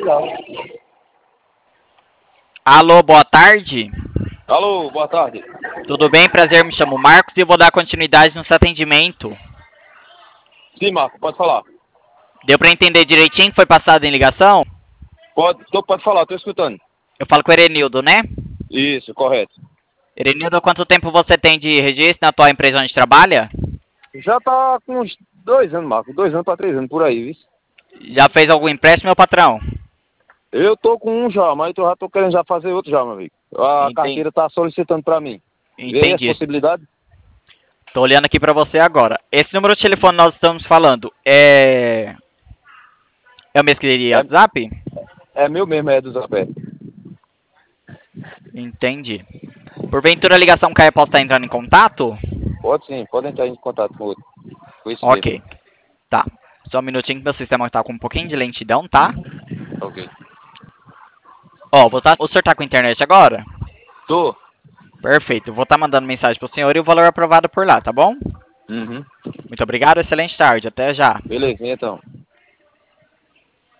Alô, boa tarde. Alô, boa tarde. Tudo bem? Prazer, me chamo Marcos e vou dar continuidade no seu atendimento. Sim, Marco, pode falar. Deu pra entender direitinho que foi passado em ligação? Pode falar, tô escutando. Eu falo com o Erenildo, né? Isso, correto. Erenildo, quanto tempo você tem de registro na tua empresa onde trabalha? Já tá com uns 2 anos, Marco. 2 anos pra 3 anos por aí, viu? Já fez algum empréstimo, meu patrão? Eu tô com um já, mas eu já tô querendo já fazer outro já, meu amigo. A carteira tá solicitando pra mim. Vê aí as Entendi. possibilidades? Tô olhando aqui pra você agora. Esse número de telefone nós estamos falando é o mesmo que teria É, WhatsApp? é meu mesmo, é do Zapé. Entendi. Porventura a ligação caia, posso estar entrando em contato? Pode sim, pode entrar em contato com o outro. Com esse mesmo. Ok. Tá. Só um minutinho que meu sistema tá com um pouquinho de lentidão, tá? Ok. Ó, o senhor tá com internet agora? Tô. Perfeito. Vou estar mandando mensagem pro senhor e o valor aprovado por lá, tá bom? Uhum. Muito obrigado, excelente tarde. Até já. Beleza, então.